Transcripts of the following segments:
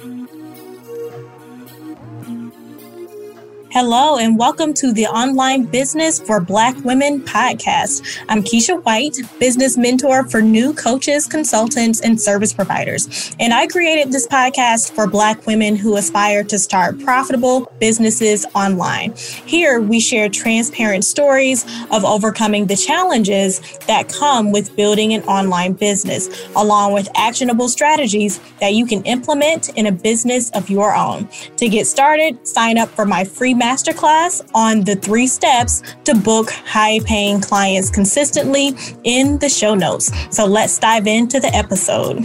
Hello, and welcome to the Online Business for Black Women podcast. I'm Keisha White, business mentor for new coaches, consultants, and service providers. And I created this podcast for Black women who aspire to start profitable businesses online. Here, we share transparent stories of overcoming the challenges that come with building an online business, along with actionable strategies that you can implement in a business of your own. To get started, sign up for my free masterclass on the 3 steps to book high-paying clients consistently in the show notes. So let's dive into the episode.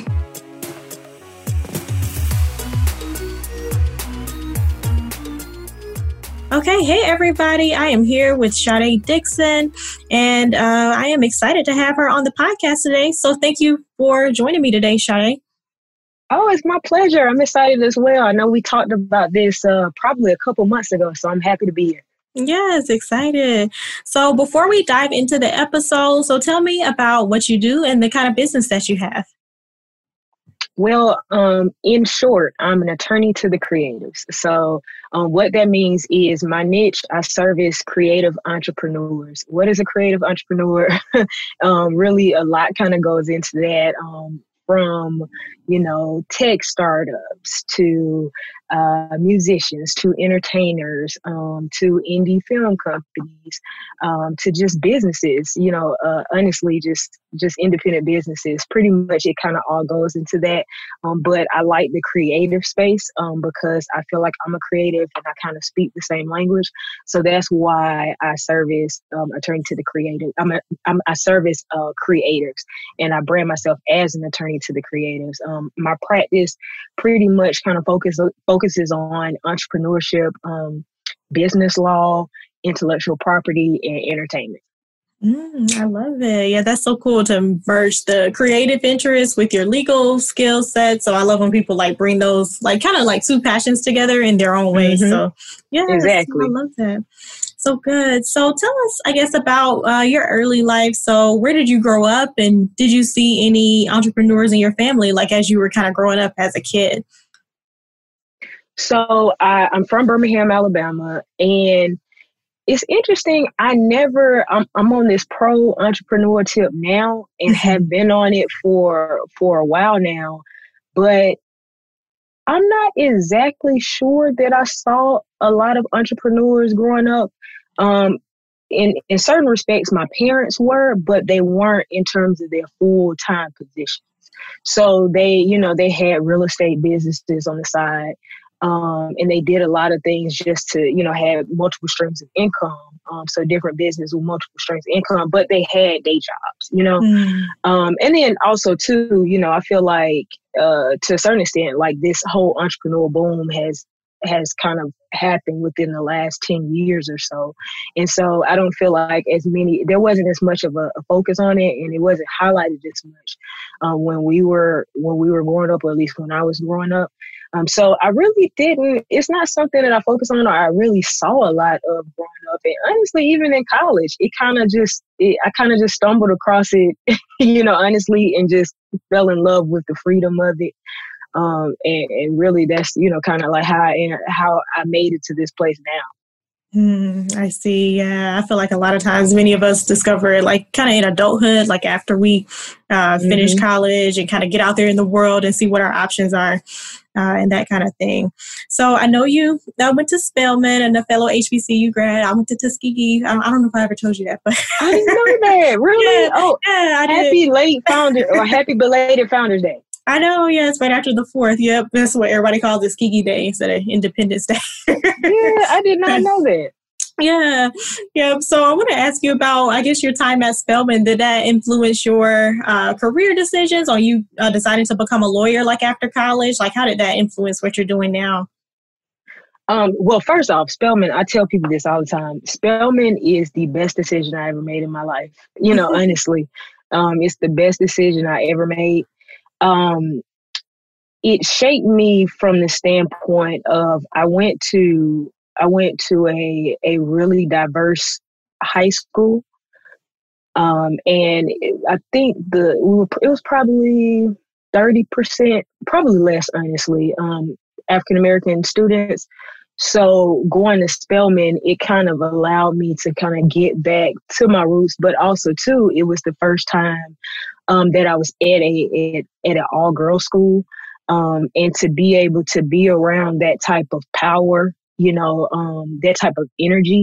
Okay, hey everybody, I am here with Sade Dixon, and I am excited to have her on the podcast today. So thank you for joining me today, Sade. Oh, it's my pleasure. I'm excited as well. I know we talked about this probably a couple months ago, so I'm happy to be here. Yes, excited. So before we dive into the episode, so tell me about what you do and the kind of business that you have. Well, in short, I'm an attorney to the creatives. So what that means is my niche, I service creative entrepreneurs. What is a creative entrepreneur? Really, a lot kind of goes into that. From, tech startups to musicians, to entertainers, to indie film companies, to just businesses, honestly, just independent businesses. Pretty much it kind of all goes into that. But I like the creative space because I feel like I'm a creative and I kind of speak the same language. So that's why I service attorney to the creative. I service creatives, and I brand myself as an attorney to the creatives. My practice pretty much kind of focuses on entrepreneurship, business law, intellectual property, and entertainment. I love it. Yeah, that's so cool to merge the creative interests with your legal skill set. So I love when people bring those kind of 2 passions together in their own way. Mm-hmm. So yeah, exactly. I love that. So good. So tell us, I guess, about your early life. So where did you grow up, and did you see any entrepreneurs in your family, as you were kind of growing up as a kid? So I'm from Birmingham, Alabama, and it's interesting. I'm on this pro entrepreneur tip now and have been on it for a while now, but I'm not exactly sure that I saw a lot of entrepreneurs growing up. In certain respects, my parents were, but they weren't in terms of their full-time positions. So they had real estate businesses on the side. And they did a lot of things just to, have multiple streams of income. So different business with multiple streams of income, but they had day jobs, and then also too, I feel like, to a certain extent, this whole entrepreneurial boom has kind of happened within the last 10 years or so. And so I don't feel like there wasn't as much of a focus on it, and it wasn't highlighted as much when we were growing up, or at least when I was growing up. So I really didn't, it's not something that I focus on or I really saw a lot of growing up. And honestly, even in college, I kind of just stumbled across it, honestly, and just fell in love with the freedom of it. And really that's, kind of how I made it to this place now. I see. Yeah, I feel like a lot of times many of us discover it kind of in adulthood, after we finish college and kind of get out there in the world and see what our options are and that kind of thing. So I know you went to Spelman and a fellow HBCU grad. I went to Tuskegee. I don't know if I ever told you that, but I didn't know that. Really? Yeah, I did. Happy belated Founders Day. I know, yeah, it's right after the 4th. Yep, that's what everybody calls it, Tuskegee Day instead of Independence Day. Yeah, I did not know that. Yeah. So I want to ask you about, I guess, your time at Spelman. Did that influence your career decisions, or you deciding to become a lawyer after college? How did that influence what you're doing now? Well, first off, Spelman, I tell people this all the time. Spelman is the best decision I ever made in my life. Honestly, it's the best decision I ever made. It shaped me from the standpoint of I went to a really diverse high school. And I think it was probably 30%, probably less, honestly, African American students. So going to Spelman, it kind of allowed me to kind of get back to my roots, but also too, it was the first time that I was at an all girls school, and to be able to be around that type of power, that type of energy,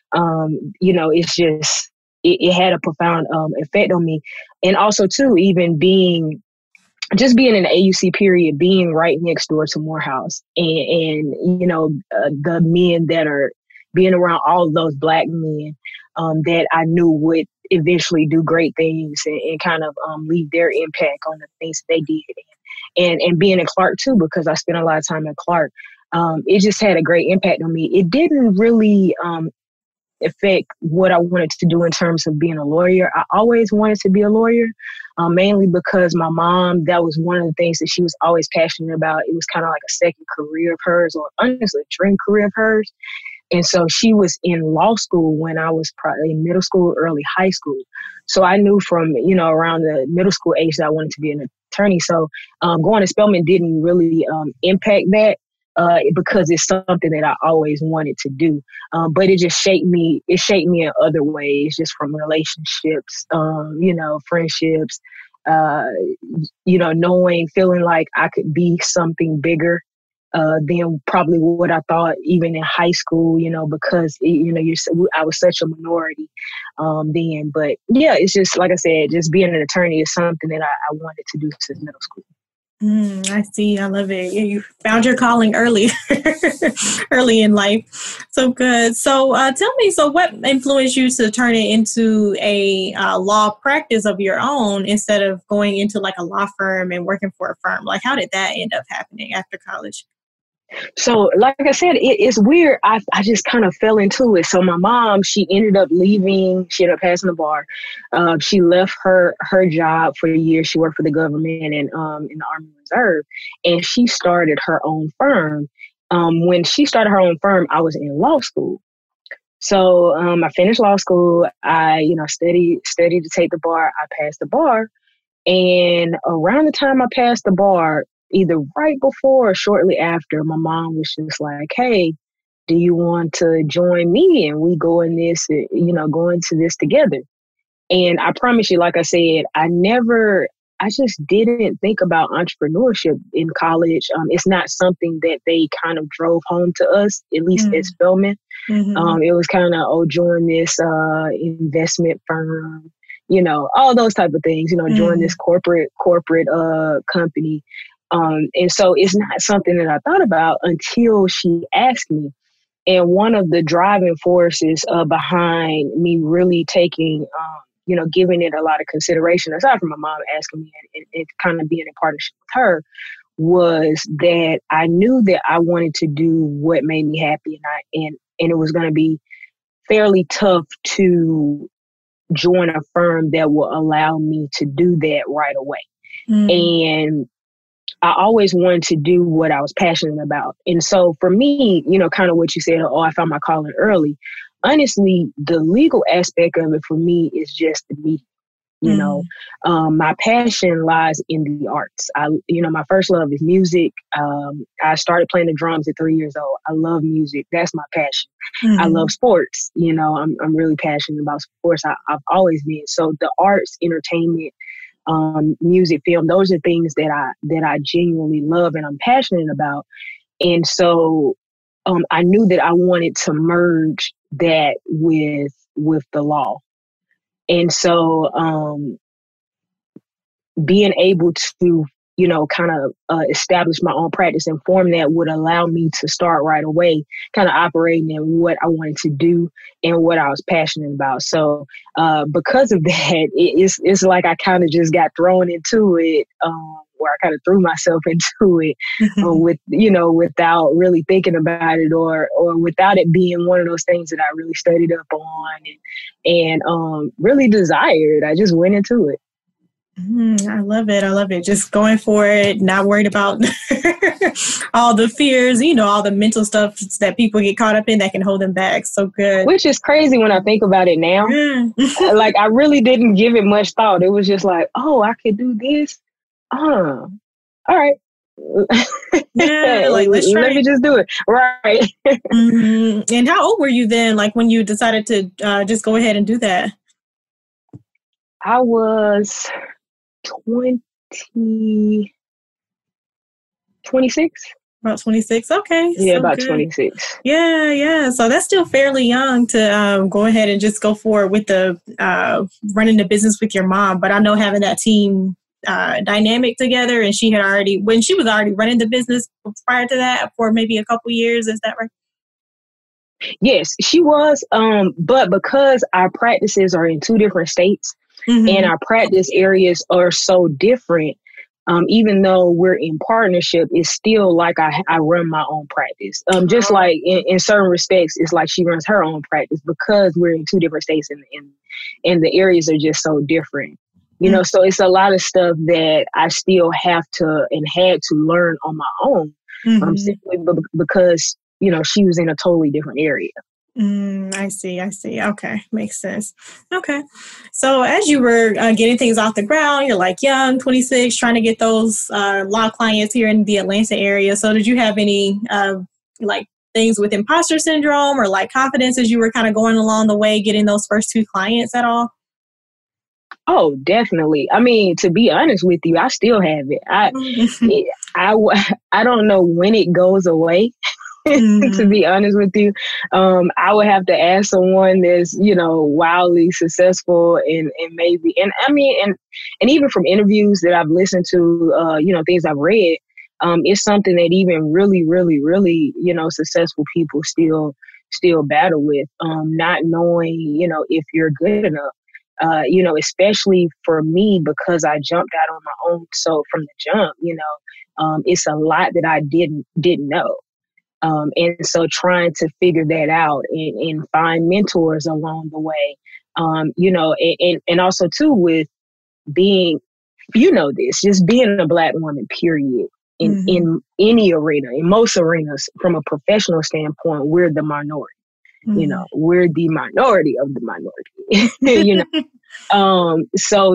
it's just it had a profound effect on me, and also too, even being in the AUC period, being right next door to Morehouse, and the men that are being around all of those Black men that I knew would eventually do great things and kind of leave their impact on the things that they did, and being in Clark too, because I spent a lot of time at Clark. It just had a great impact on me. It didn't really affect what I wanted to do in terms of being a lawyer. I always wanted to be a lawyer, mainly because my mom, that was one of the things that she was always passionate about. It was kind of like a second career of hers, or honestly, a dream career of hers. And so she was in law school when I was probably in middle school, early high school. So I knew from, around the middle school age that I wanted to be an attorney. So going to Spelman didn't really impact that. Because it's something that I always wanted to do. But it just shaped me. It shaped me in other ways, just from relationships, friendships, knowing, feeling like I could be something bigger than probably what I thought even in high school, because, I was such a minority then. But yeah, it's just, like I said, just being an attorney is something that I wanted to do since middle school. I see. I love it. You found your calling early, early in life. So good. So tell me, so what influenced you to turn it into a law practice of your own instead of going into like a law firm and working for a firm? Like, how did that end up happening after college? So, like I said, it's weird. I just kind of fell into it. So my mom, she ended up leaving. She ended up passing the bar. She left her job for a year. She worked for the government and in the Army Reserve, and she started her own firm. When she started her own firm, I was in law school. So I finished law school. I studied to take the bar. I passed the bar, and around the time I passed the bar, either right before or shortly after, my mom was just like, "Hey, do you want to join me and we go in this, go into this together?" And I promise you, like I said, I just didn't think about entrepreneurship in college. It's not something that they kind of drove home to us, at least at Spelman. Mm-hmm. It was kind of, join this investment firm, all those type of things, join this corporate company. And so it's not something that I thought about until she asked me. And one of the driving forces behind me really taking, giving it a lot of consideration, aside from my mom asking me and kind of being in partnership with her, was that I knew that I wanted to do what made me happy, and it was going to be fairly tough to join a firm that will allow me to do that right away. And I always wanted to do what I was passionate about. And so for me, kind of what you said, I found my calling early. Honestly, the legal aspect of it for me is just the medium. My passion lies in the arts. My first love is music. I started playing the drums at 3 years old. I love music. That's my passion. I love sports. I'm really passionate about sports. I've always been. So the arts, entertainment, music, film, those are things that I genuinely love and I'm passionate about. And so I knew that I wanted to merge that with the law. And so being able to, kind of establish my own practice and form that would allow me to start right away, kind of operating in what I wanted to do and what I was passionate about. So because of that, it's like I kind of just got thrown into it, where I kind of threw myself into it without really thinking about it or without it being one of those things that I really studied up on and really desired. I just went into it. I love it. I love it. Just going for it, not worried about all the fears, all the mental stuff that people get caught up in that can hold them back. So good. Which is crazy when I think about it now. Like, I really didn't give it much thought. It was just like, I could do this. All right. Yeah, like let's try. Let me just do it. Right. Mm-hmm. And how old were you then, like when you decided to just go ahead and do that? I was 20, 26. About 26. Okay, Yeah, so about good. 26. Yeah, yeah. So that's still fairly young to go ahead and just go forward with the running the business with your mom. But I know having that team dynamic together, and she had already, when she was already running the business prior to that for maybe a couple years, is that right? Yes, she was. But because our practices are in two different states and Mm-hmm. our practice areas are so different, even though we're in partnership, it's still like I run my own practice. Just Oh. like in certain respects, it's like she runs her own practice because we're in two different states and the areas are just so different. You know, so it's a lot of stuff that I still have to and had to learn on my own, Mm-hmm. simply because she was in a totally different area. I see. I see. Okay. Makes sense. Okay. So as you were getting things off the ground, you're like young, 26, trying to get those law clients here in the Atlanta area. So did you have any like things with imposter syndrome or like confidence as you were kind of going along the way, getting those first two clients at all? Oh, definitely. I mean, to be honest with you, I still have it. I, I don't know when it goes away. To Mm-hmm. be honest with you, I would have to ask someone that's wildly successful and maybe and I mean and even from interviews that I've listened to, things I've read, it's something that even really really really successful people still battle with, not knowing if you're good enough. Especially for me because I jumped out on my own. So from the jump, it's a lot that I didn't know. And so trying to figure that out and find mentors along the way, and also too with being, this, just being a Black woman, period, Mm-hmm. in any arena, in most arenas, from a professional standpoint, we're the minority. We're the minority of the minority. So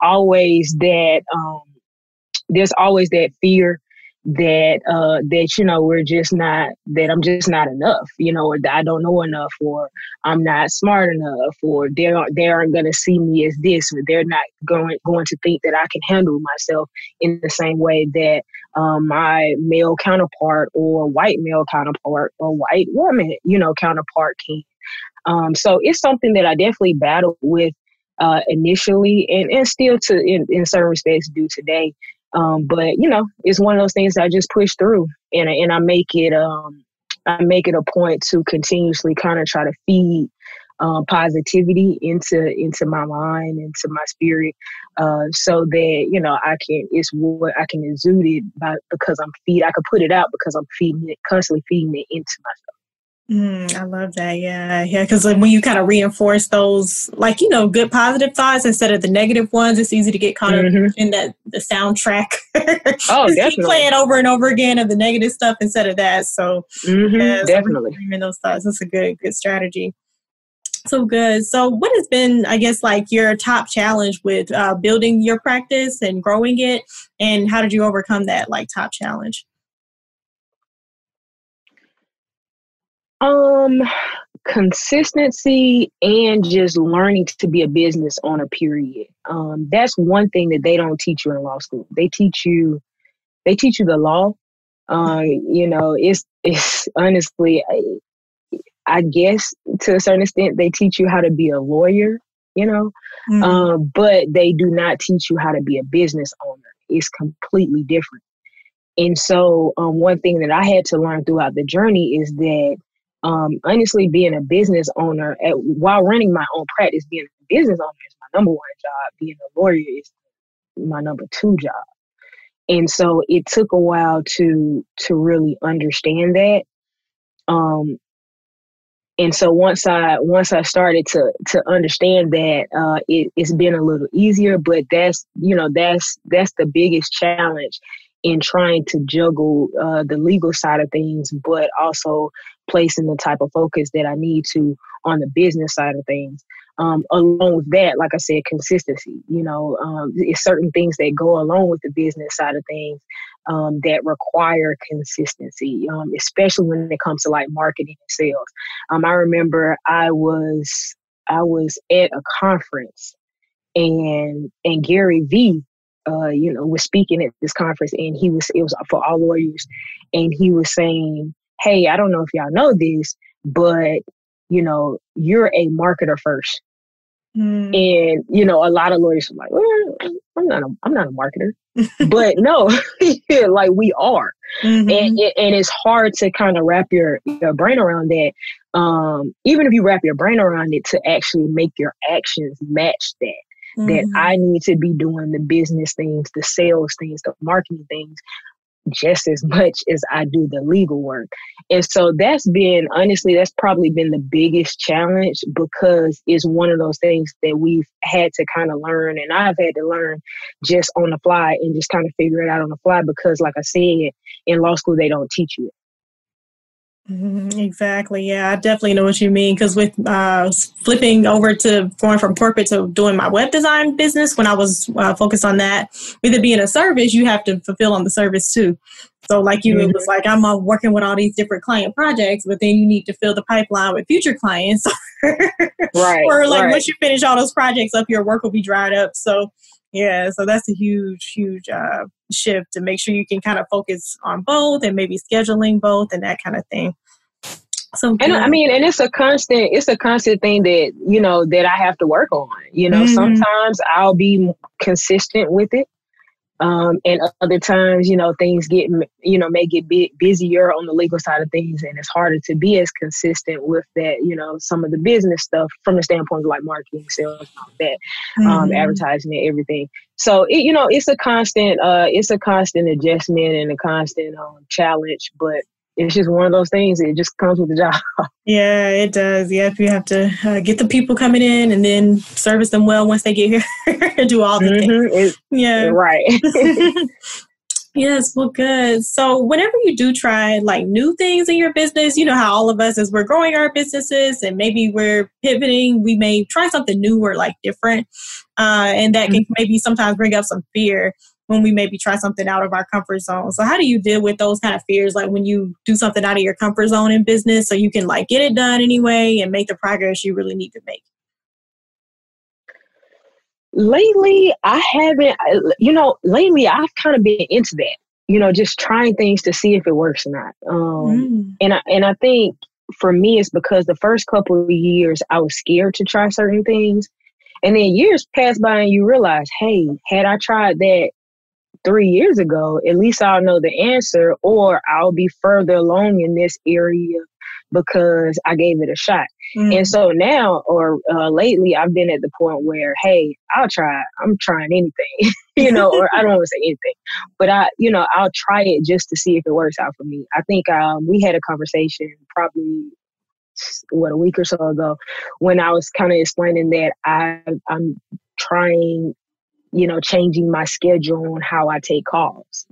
there's always that fear that we're just not, that I'm just not enough, or that I don't know enough, or I'm not smart enough, or they aren't going to see me as this, or they're not going to think that I can handle myself in the same way that my male counterpart or white male counterpart or white woman counterpart can. So it's something that I definitely battled with initially, and still in certain respects do today. But it's one of those things that I just push through, and I make it a point to continuously kind of try to feed positivity into my mind, into my spirit, so that it's what I can exude it by, because I could put it out because I'm feeding it, constantly feeding it into myself. I love that. Yeah. Yeah. Because when you kind of reinforce those, like, good positive thoughts instead of the negative ones, it's easy to get caught up Mm-hmm. in the soundtrack. Oh, Just keep definitely. playing over and over again of the negative stuff instead of that. So, Mm-hmm. yeah, so Definitely. reframing those thoughts, that's a good strategy. So good. So, what has been, I guess, like your top challenge with building your practice and growing it? And how did you overcome that, like, top challenge? Um, Consistency and just learning to be a business owner, period. That's one thing that they don't teach you in law school. They teach you the law. It's honestly, I guess to a certain extent, they teach you how to be a lawyer, you know, Mm-hmm. but they do not teach you how to be a business owner. It's completely different. And so, one thing that I had to learn throughout the journey is that, honestly, being a business owner, while running my own practice, being a business owner is my number one job. Being a lawyer is my number two job. And so it took a while to really understand that. Um, and so once I started to understand that, it's been a little easier. But that's the biggest challenge in trying to juggle the legal side of things, but also placing the type of focus that I need to on the business side of things. Along with that, like I said, consistency. It's certain things that go along with the business side of things that require consistency, especially when it comes to like marketing and sales. I remember I was at a conference, and Gary V, was speaking at this conference, and it was for all lawyers, and he was saying, "Hey, I don't know if y'all know this, but you're a marketer first." And a lot of lawyers are like, well, I'm not a marketer, but no, like we are, and it's hard to kind of wrap your brain around that. Even if you wrap your brain around it, to actually make your actions match that. That I need to be doing the business things, the sales things, the marketing things, just as much as I do the legal work. And so that's probably been the biggest challenge, because it's one of those things that we've had to kind of learn, and I've had to learn just on the fly and just kind of figure it out on the fly, because like I said, in law school, they don't teach you it. Exactly. Yeah, I definitely know what you mean. Because with flipping over to going from corporate to doing my web design business, when I was focused on that, with it being a service, you have to fulfill on the service too. So like you, it was like I'm working with all these different client projects, but then you need to fill the pipeline with future clients. Right. Or like right. once you finish all those projects up, your work will be dried up. So yeah, so that's a huge shift to make sure you can kind of focus on both, and maybe scheduling both and that kind of thing. So and I mean, and it's a constant thing that, that I have to work on. Sometimes I'll be consistent with it. And other times, things may get busier on the legal side of things, and it's harder to be as consistent with that, some of the business stuff from the standpoint of like marketing, sales, all that, advertising and everything. So it's a constant adjustment and a constant challenge, but it's just one of those things. It just comes with the job. Yeah, it does. Yep, you have to get the people coming in and then service them well once they get here and do all the things. Yeah. Right. Yes, well, good. So whenever you do try like new things in your business, you know how all of us, as we're growing our businesses and maybe we're pivoting, we may try something new or like different. And that can maybe sometimes bring up some fear when we maybe try something out of our comfort zone. So how do you deal with those kind of fears? Like when you do something out of your comfort zone in business, so you can like get it done anyway and make the progress you really need to make? Lately, I haven't, lately I've kind of been into that, just trying things to see if it works or not. And I think for me, it's because the first couple of years I was scared to try certain things. And then years pass by and you realize, hey, had I tried that 3 years ago, at least I'll know the answer, or I'll be further along in this area because I gave it a shot. And so now, or lately, I've been at the point where, hey, I'm trying anything, or I don't want to say anything, but I'll try it just to see if it works out for me. I think we had a conversation probably a week or so ago, when I was kind of explaining that I'm trying, changing my schedule on how I take calls,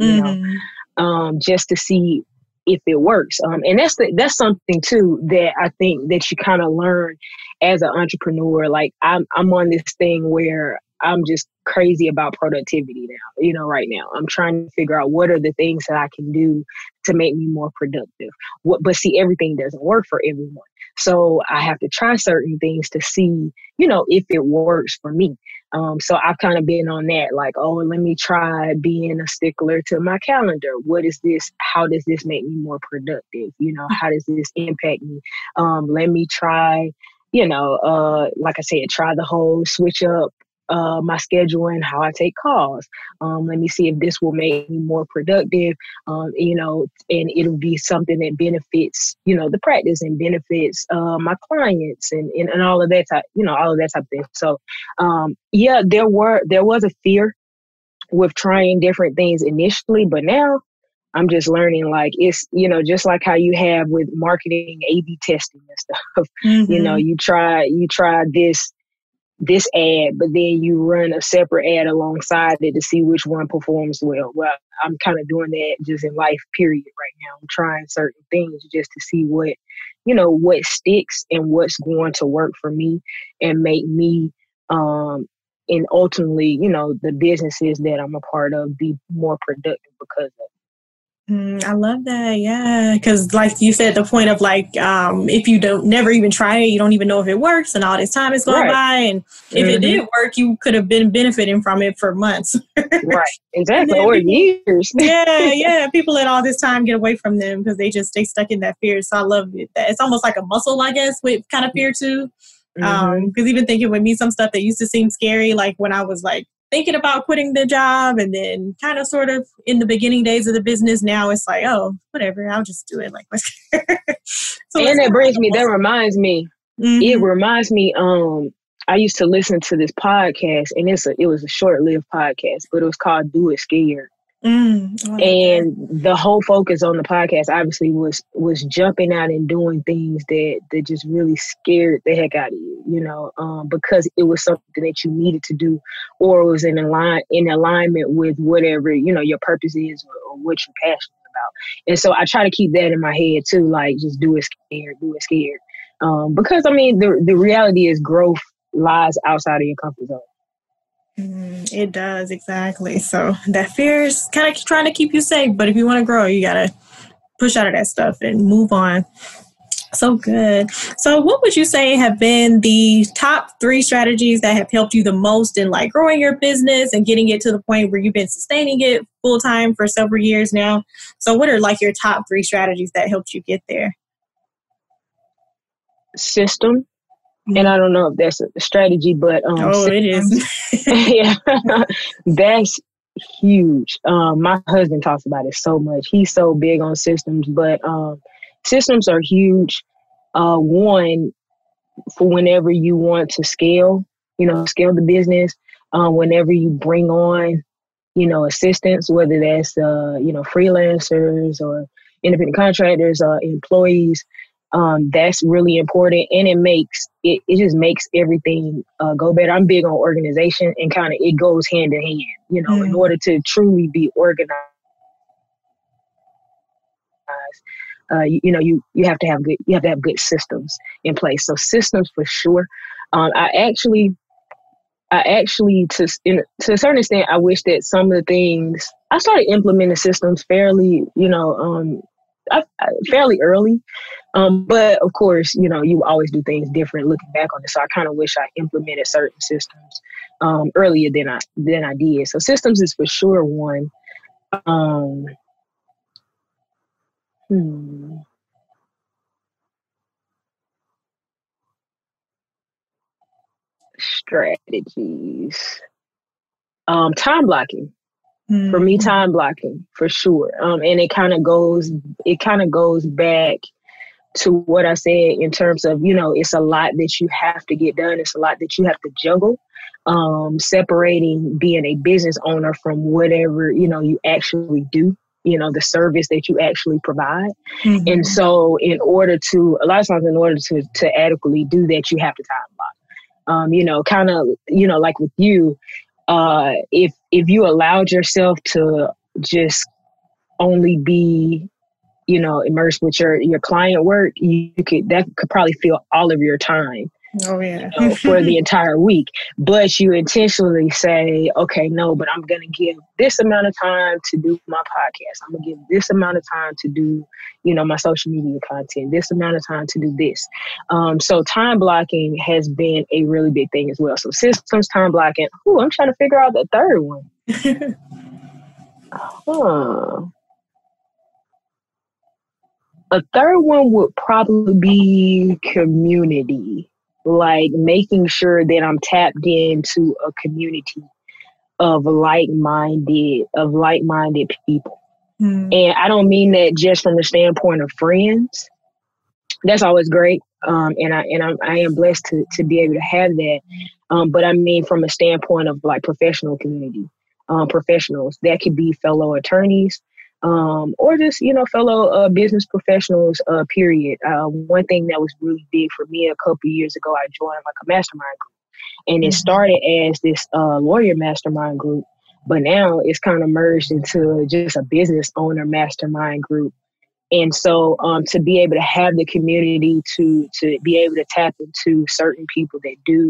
just to see if it works. And that's something too that I think that you kind of learn as an entrepreneur. Like I'm on this thing where I'm just crazy about productivity now, right now. I'm trying to figure out what are the things that I can do to make me more productive. But see, everything doesn't work for everyone. So I have to try certain things to see, if it works for me. So I've kind of been on that, like, oh, let me try being a stickler to my calendar. What is this? How does this make me more productive? How does this impact me? Let me try, like I said, try the whole switch up my schedule and how I take calls. Let me see if this will make me more productive, and it'll be something that benefits, the practice and benefits my clients and all of that type, all of that type of thing. So, there was a fear with trying different things initially, but now I'm just learning, like, it's, just like how you have with marketing, A/B testing and stuff. You try this ad, but then you run a separate ad alongside it to see which one performs well. Well, I'm kind of doing that just in life, period, right now. I'm trying certain things just to see what sticks and what's going to work for me and make me, and ultimately, the businesses that I'm a part of be more productive because of it. I love that. Yeah. Because like you said, the point of like, if you don't never even try it, you don't even know if it works and all this time is going Right. by. And if it did work, you could have been benefiting from it for months. Right. And Exactly. then Or people, years. yeah. People let all this time get away from them because they just stay stuck in that fear. So I love it. It's almost like a muscle, I guess, with kind of fear too. Because even thinking with me, some stuff that used to seem scary, like when I was like thinking about quitting the job and then kind of sort of in the beginning days of the business, now it's like, oh, whatever, I'll just do it. Like, so and that reminds me, it reminds me, I used to listen to this podcast, and it was a short-lived podcast, but it was called Do It Scared. And the whole focus on the podcast obviously was jumping out and doing things that just really scared the heck out of you, because it was something that you needed to do, or was in alignment with whatever, your purpose is, or what you're passionate about. And so I try to keep that in my head too, like just do it scared. Because I mean, the reality is growth lies outside of your comfort zone. It does, exactly. So that fear is kind of trying to keep you safe, but if you want to grow, you got to push out of that stuff and move on. So good. So what would you say have been the top 3 strategies that have helped you the most in like growing your business and getting it to the point where you've been sustaining it full time for several years now? So what are like your top 3 strategies that helped you get there? System. And I don't know if that's a strategy, but it is. Yeah, that's huge. My husband talks about it so much. He's so big on systems, but systems are huge. One, for whenever you want to scale the business, whenever you bring on, assistants, whether that's freelancers or independent contractors or employees. That's really important, and it just makes everything go better. I'm big on organization, and kind of it goes hand in hand. In order to truly be organized, you have to have good systems in place. So systems for sure. I actually, to a certain extent, I wish that some of the things I started implementing systems fairly, fairly early. But of course, you always do things different looking back on it. So I kind of wish I implemented certain systems earlier than I did. So systems is for sure one. Strategies. Time blocking. For me, time blocking for sure. And it kind of goes back to what I said in terms of, it's a lot that you have to get done. It's a lot that you have to juggle. Separating being a business owner from whatever, you actually do, the service that you actually provide. And so a lot of times in order to adequately do that, you have to time block. Kind of, like with you, if you allowed yourself to just only be, immersed with your client work, that could probably fill all of your time. Oh yeah. For the entire week. But you intentionally say, okay, no, but I'm going to give this amount of time to do my podcast. I'm going to give this amount of time to do, my social media content, this amount of time to do this. So time blocking has been a really big thing as well. So systems, time blocking. I'm trying to figure out the third one. A third one would probably be community. Like making sure that I'm tapped into a community of like-minded people. And I don't mean that just from the standpoint of friends. That's always great. And I am blessed to be able to have that. But I mean from a standpoint of like professional community, professionals. That could be fellow attorneys, or just, fellow business professionals, period. One thing that was really big for me a couple of years ago, I joined like a mastermind group, and it started as this lawyer mastermind group, but now it's kind of merged into just a business owner mastermind group. And so to be able to have the community to be able to tap into certain people that do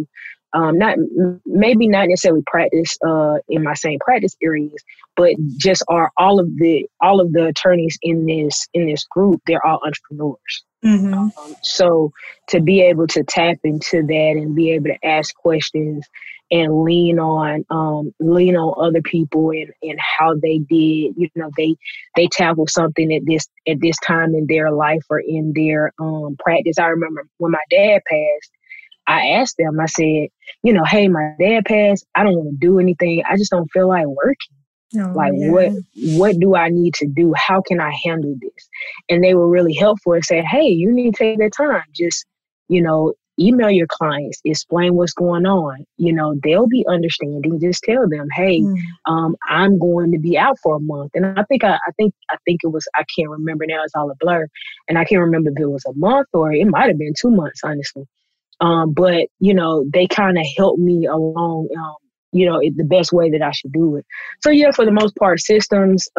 not maybe not necessarily practice in my same practice areas, but just are all of the attorneys in this group, they're all entrepreneurs. Mm-hmm. So to be able to tap into that and be able to ask questions and lean on other people and how they did, they tackle something at this time in their life or in their practice. I remember when my dad passed, I asked them, I said, hey, my dad passed. I don't want to do anything. I just don't feel like working. Oh, Like, yeah. what do I need to do? How can I handle this? And they were really helpful and said, hey, you need to take that time. Just, email your clients, explain what's going on. They'll be understanding. Just tell them, hey, I'm going to be out for a month. And I think it was, I can't remember now, it's all a blur. And I can't remember if it was a month or it might have been 2 months, honestly. But they kind of helped me along, the best way that I should do it. So yeah, for the most part, systems,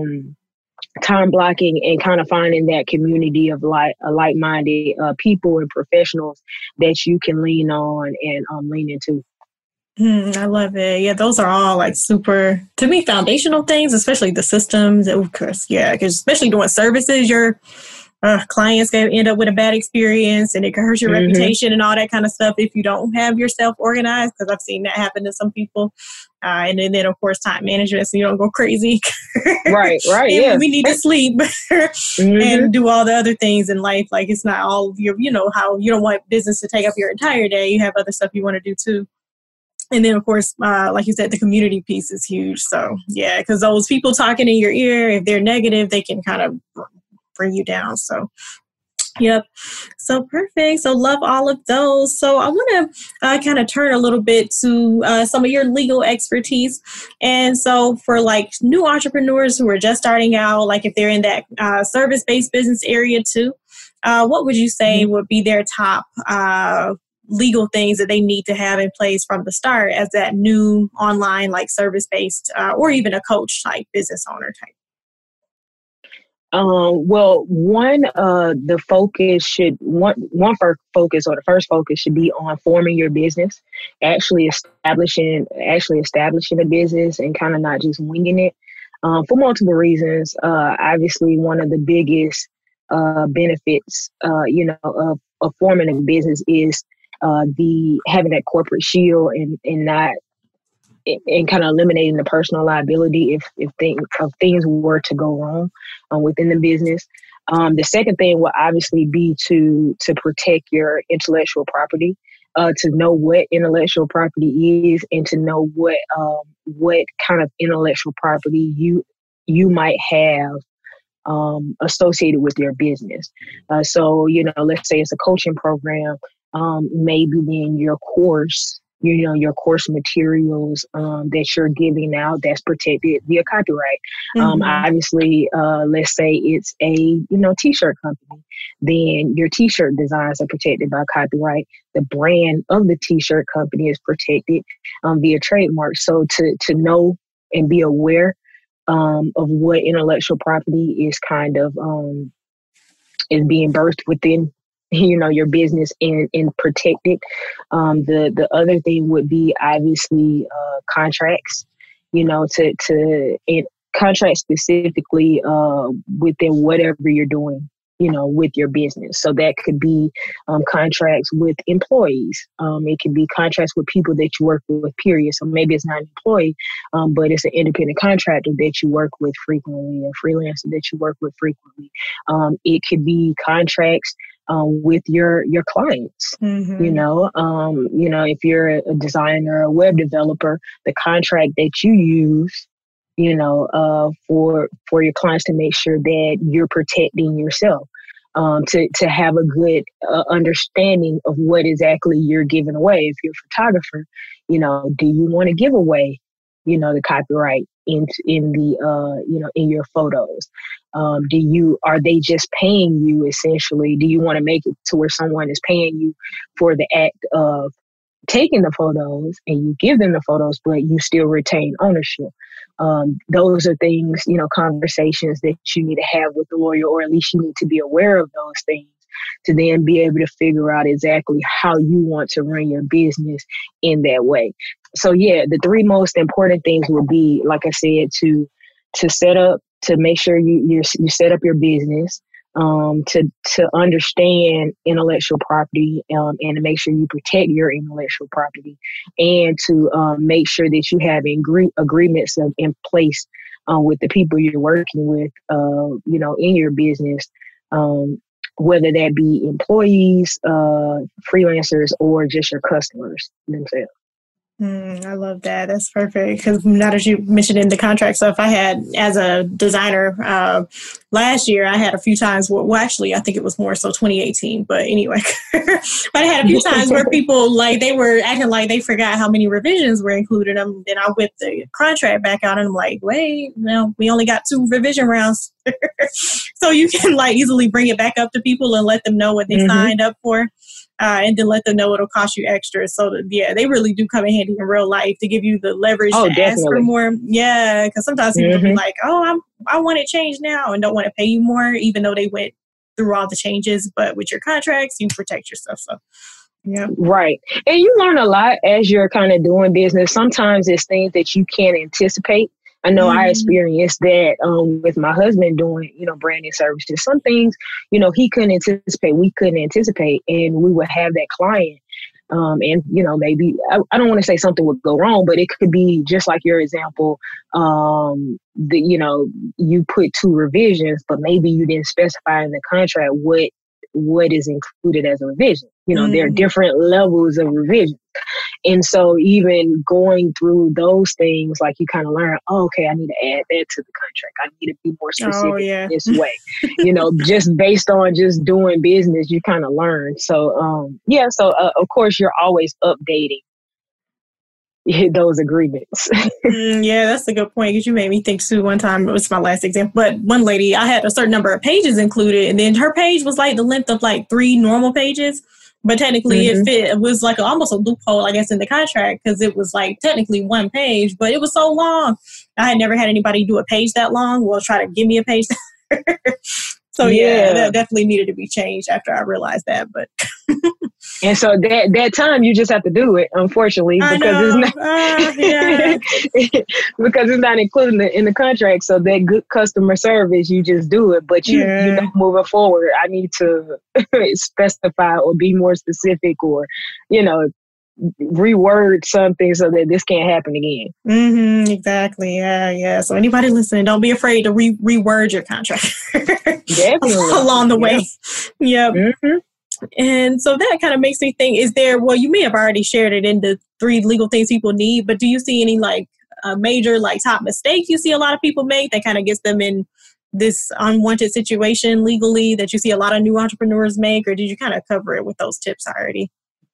time blocking, and kind of finding that community of like-minded people and professionals that you can lean on and lean into. I love it. Yeah, those are all like super, to me, foundational things, especially the systems. Of course, yeah, because especially doing services, your clients can end up with a bad experience and it can hurt your reputation and all that kind of stuff if you don't have yourself organized, because I've seen that happen to some people. And then, of course, time management, so you don't go crazy. Right, yeah. We need to sleep and do all the other things in life. Like, it's not all how you don't want business to take up your entire day. You have other stuff you want to do too. And then, of course, like you said, the community piece is huge. So, yeah, because those people talking in your ear, if they're negative, they can kind of bring you down. So, yep. So perfect. So love all of those. So I want to kind of turn a little bit to some of your legal expertise. And so for like new entrepreneurs who are just starting out, like if they're in that service-based business area too, what would you say would be their top legal things that they need to have in place from the start as that new online, like service-based or even a coach type business owner type? Well, the first focus should be on forming your business, actually establishing a business and kind of not just winging it, for multiple reasons. Obviously one of the biggest, benefits, of forming a business is, having that corporate shield and not, and kind of eliminating the personal liability if things were to go wrong within the business. The second thing will obviously be to protect your intellectual property, to know what intellectual property is, and to know what kind of intellectual property you might have associated with your business. So let's say it's a coaching program, maybe then your course. Your course materials that you're giving out, that's protected via copyright. Obviously, let's say it's a t-shirt company, then your t-shirt designs are protected by copyright. The brand of the t-shirt company is protected via trademark. So to know and be aware of what intellectual property is kind of is being birthed within your business and protect it. The other thing would be obviously contracts, contracts specifically within whatever you're doing, with your business. So that could be contracts with employees. It could be contracts with people that you work with, period. So maybe it's not an employee, but it's an independent contractor that you work with frequently, a freelancer that you work with frequently. It could be contracts with your clients. If you're a designer, a web developer, the contract that you use, for your clients, to make sure that you're protecting yourself, to have a good understanding of what exactly you're giving away. If you're a photographer, do you want to give away, the copyright in your photos? Are they just paying you essentially? Do you want to make it to where someone is paying you for the act of taking the photos and you give them the photos, but you still retain ownership? Those are things, conversations that you need to have with the lawyer, or at least you need to be aware of those things to then be able to figure out exactly how you want to run your business in that way. So yeah, the three most important things would be, like I said, to set up, to make sure you set up your business, to understand intellectual property, and to make sure you protect your intellectual property, and to make sure that you have agreements in place with the people you're working with, in your business, whether that be employees, freelancers, or just your customers themselves. I love that. That's perfect. Because now that you mentioned in the contract stuff, I had, as a designer, last year, I had a few times well, actually, I think it was more so 2018. But anyway, but I had a few times where people, like, they were acting like they forgot how many revisions were included. Then I whipped the contract back out and I'm like, wait, no, we only got 2 revision rounds. So you can, like, easily bring it back up to people and let them know what they signed up for. And then let them know it'll cost you extra. So, they really do come in handy in real life to give you the leverage to definitely ask for more. Yeah, because sometimes people be like, oh, I want it changed now, and don't want to pay you more, even though they went through all the changes. But with your contracts, you protect yourself. So, yeah. Right. And you learn a lot as you're kind of doing business. Sometimes it's things that you can't anticipate. I know I experienced that with my husband doing, branding services. Some things, he couldn't anticipate, we couldn't anticipate, and we would have that client. And, maybe, I don't want to say something would go wrong, but it could be just like your example, you put 2 revisions, but maybe you didn't specify in the contract what is included as a revision. There are different levels of revision. And so even going through those things, like, you kind of learn, okay, I need to add that to the contract. I need to be more specific this way. Just based on just doing business, you kind of learn. So, of course, you're always updating those agreements. Yeah, that's a good point, because you made me think too. One time, it was my last example, but one lady, I had a certain number of pages included, and then her page was like the length of like 3 normal pages. But technically, it was like almost a loophole, I guess, in the contract, because it was like technically 1 page, but it was so long. I had never had anybody do a page that long. Well, try to give me a page. So that definitely needed to be changed after I realized that. But and so that time you just have to do it, unfortunately, because it's not because it's not included in the contract. So that good customer service, you just do it. But you know, moving forward, I need to specify or be more specific, or reword something so that this can't happen again. Exactly. Yeah. So anybody listening, don't be afraid to reword your contract. Definitely. Along the way. Yep. And so that kind of makes me think, you may have already shared it in the 3 legal things people need, but do you see any major top mistake you see a lot of people make that kind of gets them in this unwanted situation legally that you see a lot of new entrepreneurs make, or did you kind of cover it with those tips already?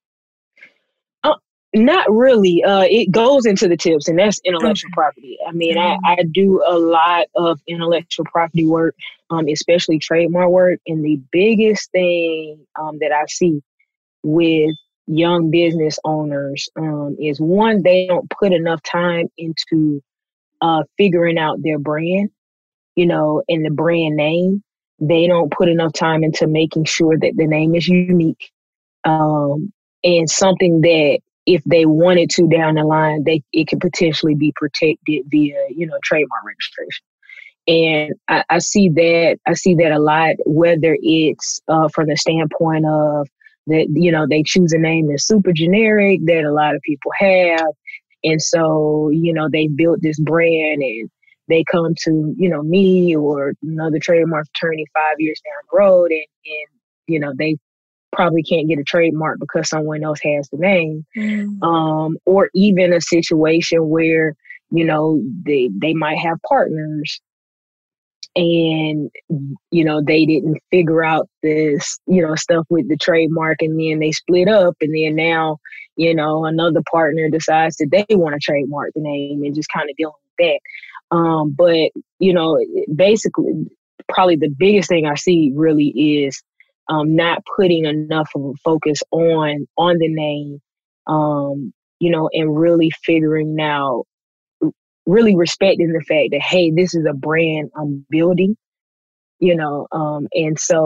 Not really. It goes into the tips, and that's intellectual property. I mean, I do a lot of intellectual property work, especially trademark work. And the biggest thing that I see with young business owners is, one, they don't put enough time into figuring out their brand, and the brand name. They don't put enough time into making sure that the name is unique, and something that, if they wanted to down the line, it could potentially be protected via, trademark registration. And I see that a lot, whether it's from the standpoint of that, they choose a name that's super generic that a lot of people have. And so, they built this brand, and they come to, me or another trademark attorney 5 years down the road, and they probably can't get a trademark because someone else has the name. Or even a situation where, they might have partners, and, they didn't figure out this, stuff with the trademark, and then they split up, and then now, another partner decides that they want to trademark the name, and just kind of dealing with that. But, basically, probably the biggest thing I see really is not putting enough of a focus on the name, and really figuring out, really respecting the fact that, hey, this is a brand I'm building, and so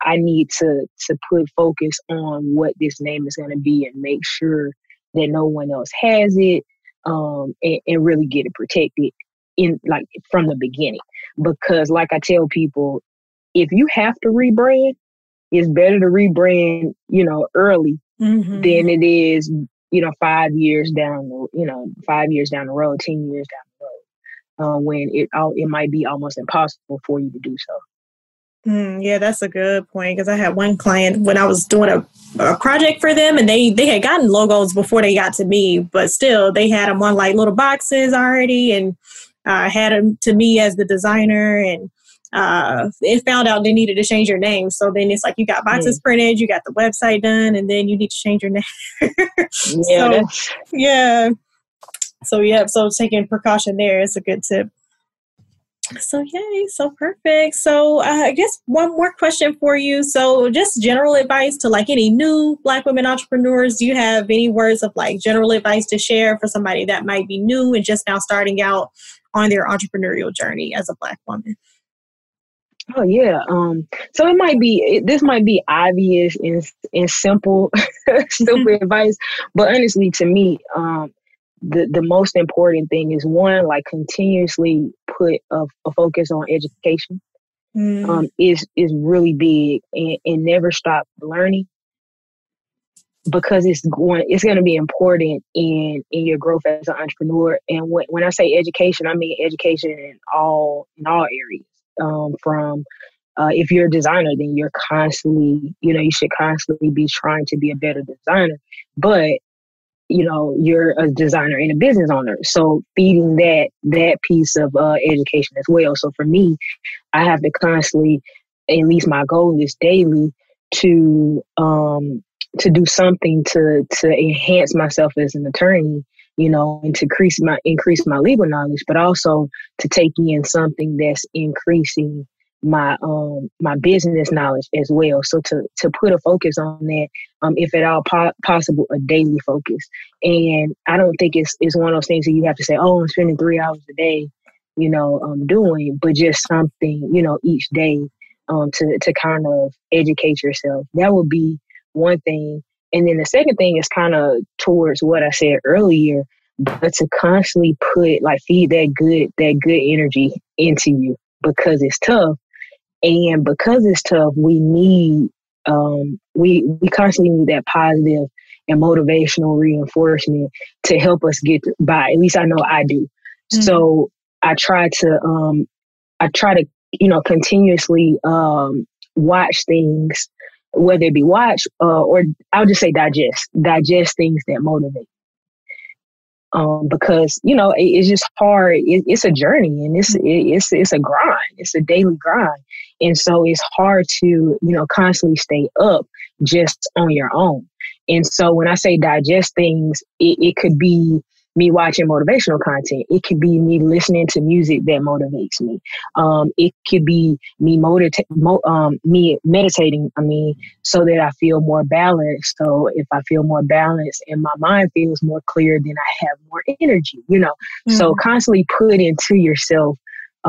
I need to put focus on what this name is going to be and make sure that no one else has it, and really get it protected in like from the beginning. Because like I tell people, if you have to rebrand, it's better to rebrand, early than it is, 5 years down, 5 years down the road, 10 years down the road, when it might be almost impossible for you to do so. Yeah, that's a good point, because I had one client when I was doing a project for them, and they had gotten logos before they got to me, but still they had them on like little boxes already, and had them to me as the designer, and it found out they needed to change your name. So then it's like you got boxes printed, you got the website done, and then you need to change your name. So taking precaution there is a good tip. So yay, so perfect. So I guess one more question for you. So just general advice to like any new Black women entrepreneurs. Do you have any words of like general advice to share for somebody that might be new and just now starting out on their entrepreneurial journey as a Black woman? Oh yeah. So this might be obvious and simple, simple advice, but honestly, to me, the most important thing is one, like continuously put a focus on education. Is really big, and never stop learning, because it's going to be important in your growth as an entrepreneur. And when I say education, I mean education in all areas. From if you're a designer, then you're constantly, you should constantly be trying to be a better designer. But you're a designer and a business owner, so feeding that piece of education as well. So for me, I have to constantly, at least my goal is daily, to do something to enhance myself as an attorney, and to increase my legal knowledge, but also to take in something that's increasing my business knowledge as well. So to put a focus on that, if at all possible, a daily focus. And I don't think it's one of those things that you have to say, oh, I'm spending 3 hours a day, doing, but just something, each day, to kind of educate yourself. That would be one thing. And then the second thing is kind of towards what I said earlier, but to constantly feed that good energy into you, because it's tough. And because it's tough, we need, we constantly need that positive and motivational reinforcement to help us get by. At least I know I do. Mm-hmm. So I try to, continuously watch things, whether it be watch or I'll just say digest things that motivate. Because it's just hard. It's a journey, and it's a grind. It's a daily grind, and so it's hard to constantly stay up just on your own. And so when I say digest things, it could be me watching motivational content. It could be me listening to music that motivates me. It could be me meditating. So that I feel more balanced. So if I feel more balanced and my mind feels more clear, then I have more energy. Mm-hmm. So constantly put into yourself,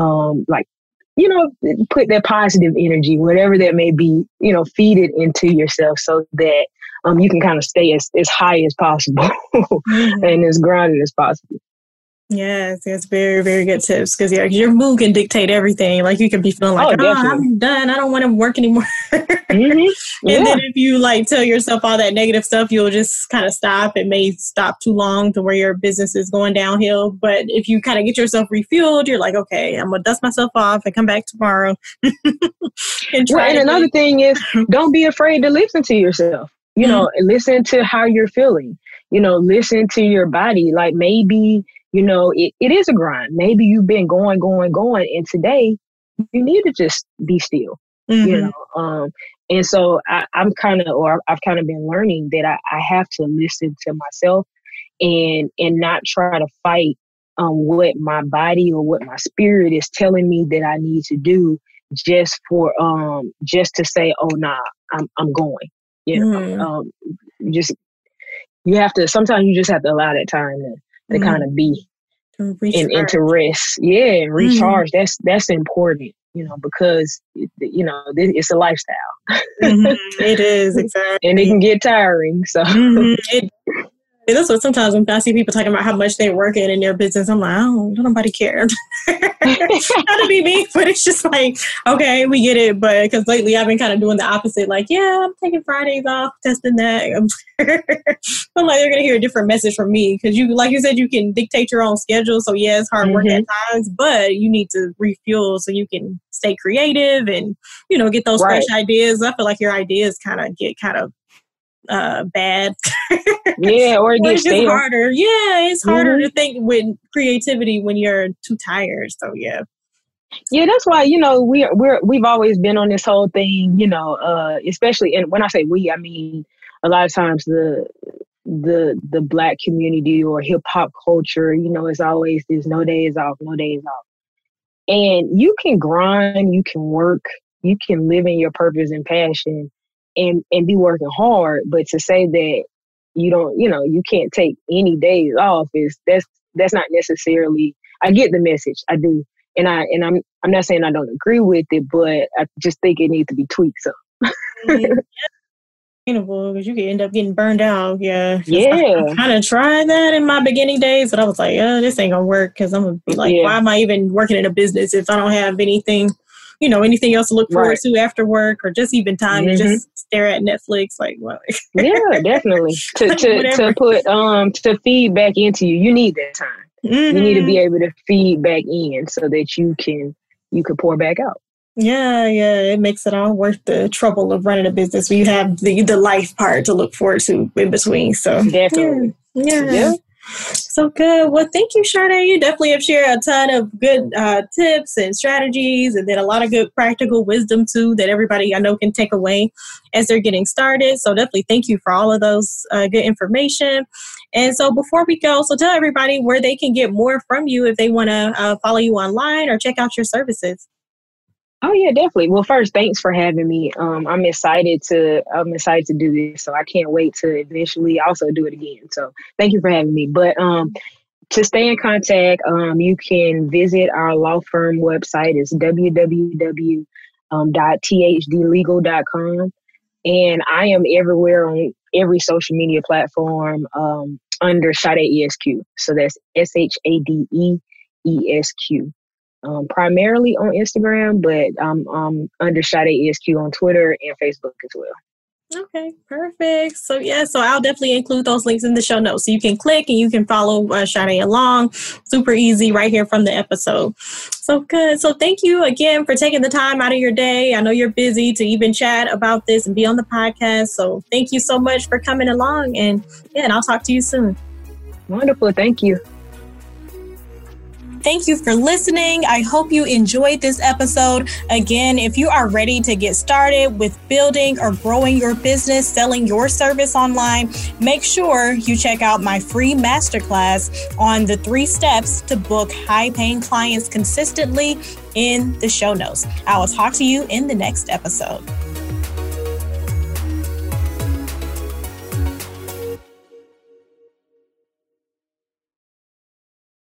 put that positive energy, whatever that may be. Feed it into yourself so that you can kind of stay as high as possible and as grounded as possible. Yes, that's very, very good tips. Because your mood can dictate everything. Like you can be feeling like, I'm done. I don't want to work anymore. Mm-hmm. And then if you tell yourself all that negative stuff, you'll just kind of stop. It may stop too long to where your business is going downhill. But if you kind of get yourself refueled, you're like, okay, I'm going to dust myself off and come back tomorrow. And another thing is, don't be afraid to listen to yourself. Listen to how you're feeling, listen to your body. Like maybe, it is a grind. Maybe you've been going. And today you need to just be still, and so I've kind of been learning that I have to listen to myself and not try to fight what my body or what my spirit is telling me that I need to do just to say, oh, nah, I'm going. Sometimes you just have to allow that time to kind of be and to rest. Yeah. And recharge. That's important, because, it's a lifestyle. It is, exactly. And it can get tiring. So that's what sometimes when I see people talking about how much they're working in their business, I'm like, don't nobody care. Not to be me, but it's just like, okay, we get it. But because lately I've been kind of doing the opposite. Like, yeah, I'm taking Fridays off, testing that. I'm like, they're going to hear a different message from me. Because like you said, you can dictate your own schedule. So yeah, it's hard work at times, but you need to refuel so you can stay creative and, get those fresh ideas. I feel like your ideas get bad. Yeah, or it gets stale. Harder. Yeah, it's harder to think with creativity when you're too tired. So yeah. Yeah, that's why, we've always been on this whole thing, especially, and when I say we, I mean a lot of times the Black community or hip hop culture, it's always this no days off. And you can grind, you can work, you can live in your purpose and passion and be working hard, but to say that you don't, you can't take any days off that's not necessarily, I get the message, I do. And I'm not saying I don't agree with it, but I just think it needs to be tweaked some. Because you could end up getting burned out. Yeah. Yeah. I kind of tried that in my beginning days, but I was like, this ain't gonna work because I'm gonna be like, why am I even working in a business if I don't have anything else to look forward to after work, or just even time to just stare at Netflix? Like, well, yeah, definitely. To put to feed back into you, you need that time. You need to be able to feed back in so that you can pour back out. Yeah, it makes it all worth the trouble of running a business when you have the life part to look forward to in between. So definitely, yeah. So good. Well, thank you, Sade. You definitely have shared a ton of good tips and strategies, and then a lot of good practical wisdom too that everybody I know can take away as they're getting started. So definitely thank you for all of those good information. And so before we go, so tell everybody where they can get more from you if they want to follow you online or check out your services. Oh yeah, definitely. Well, first, thanks for having me. I'm excited to do this. So I can't wait to eventually also do it again. So thank you for having me. But to stay in contact, you can visit our law firm website. It's www.thdlegal.com. And I am everywhere on every social media platform under Sade ESQ. So that's SHADE ESQ. Primarily on Instagram, but I'm under Sade ESQ on Twitter and Facebook as well. Okay, perfect. So so I'll definitely include those links in the show notes. So you can click and you can follow Sade along. Super easy right here from the episode. So good. So thank you again for taking the time out of your day. I know you're busy to even chat about this and be on the podcast. So thank you so much for coming along. And I'll talk to you soon. Wonderful. Thank you. Thank you for listening. I hope you enjoyed this episode. Again, if you are ready to get started with building or growing your business, selling your service online, make sure you check out my free masterclass on the 3 steps to book high-paying clients consistently in the show notes. I will talk to you in the next episode.